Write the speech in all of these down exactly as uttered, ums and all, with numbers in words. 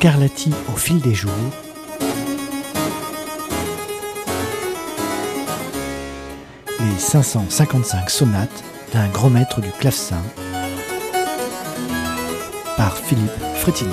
Scarlatti au fil des jours. Les cinq cent cinquante-cinq sonates d'un grand maître du clavecin par Philippe Frétinier.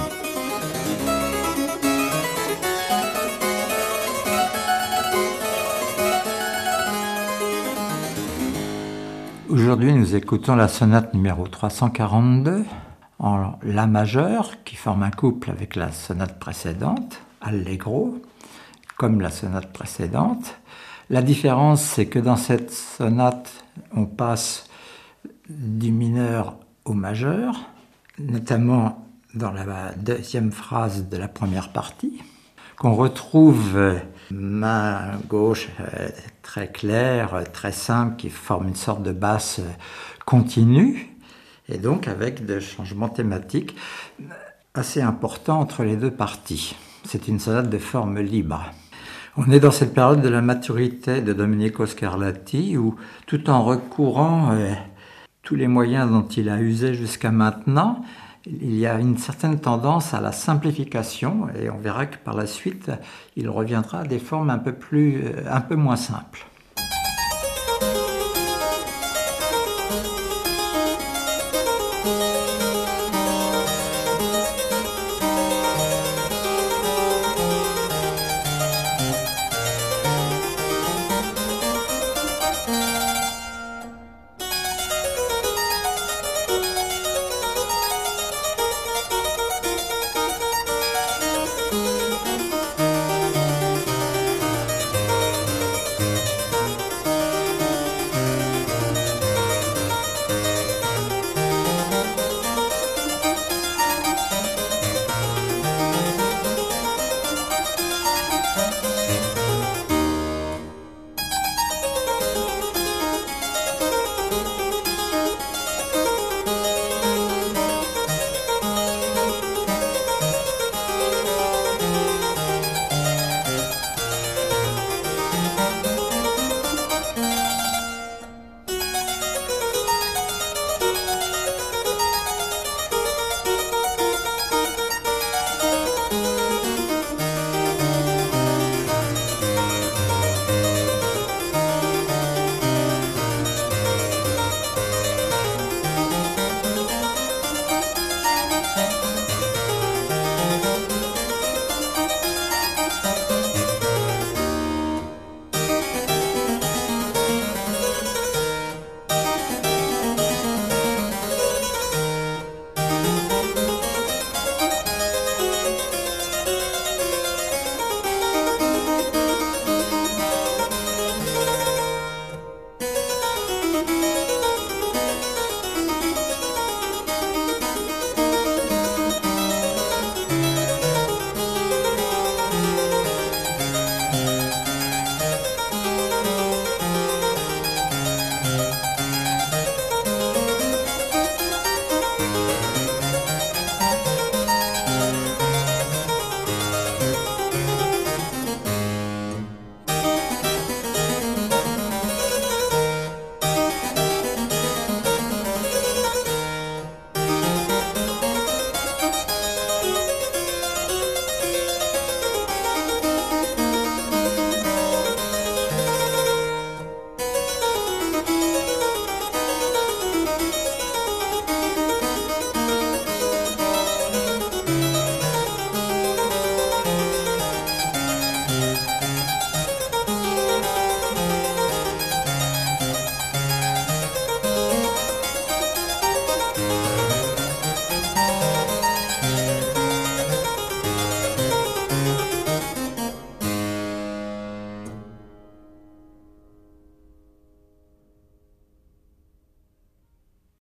Aujourd'hui, nous écoutons la sonate numéro trois cent quarante-deux en La majeur, qui forme un couple avec la sonate précédente, Allegro, comme la sonate précédente. La différence, c'est que dans cette sonate, on passe du mineur au majeur, notamment dans la deuxième phrase de la première partie, qu'on retrouve main gauche très claire, très simple, qui forme une sorte de basse continue, et donc avec des changements thématiques assez importants entre les deux parties. C'est une sonate de forme libre. On est dans cette période de la maturité de Domenico Scarlatti où, tout en recourant euh, tous les moyens dont il a usé jusqu'à maintenant, il y a une certaine tendance à la simplification et on verra que par la suite, il reviendra à des formes un peu plus, un peu moins simples.